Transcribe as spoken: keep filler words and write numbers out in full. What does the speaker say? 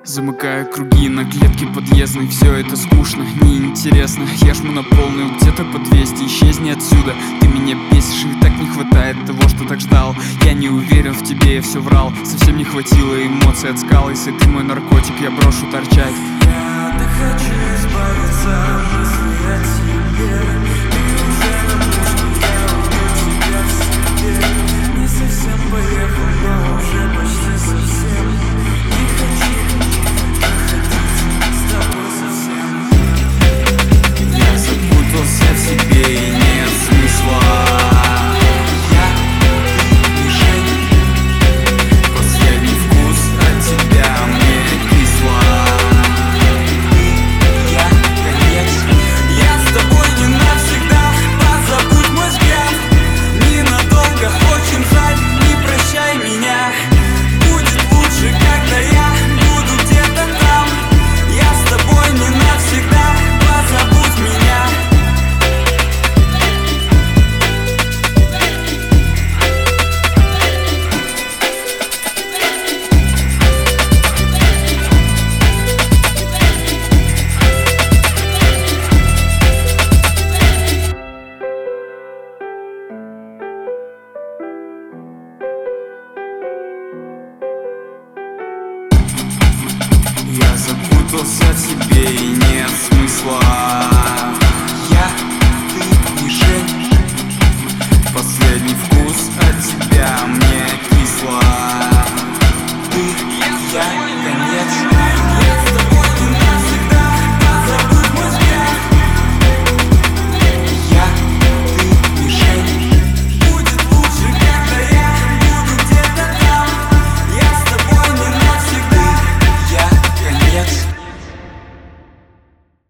Замыкаю круги на клетке подъездной. Все это скучно, неинтересно. Я жму на полную, где-то по двести. Исчезни отсюда, ты меня бесишь. И так не хватает того, что так ждал. Я не уверен в тебе, я все врал. Совсем не хватило эмоций от скалы. Если ты мой наркотик, я брошу торчать. Я так хочу избавиться от мысли о тебе. Ты уже на пути, я убил тебя в себе. Не совсем поехал, но уже почти совсем. Не хочу находиться с тобой совсем. Я запутался в себе и нет смысла. Я, ты и Женя. Последний вкус от тебя мне кисло. Я, конец. Я с тобой не навсегда. Позабудь мой взгляд. Ненадолго, очень жаль. Не прощай меня. Будет лучше, когда я буду где-то там. Я с тобой не навсегда. Позабудь меня. Я запутался в себе и нет смысла.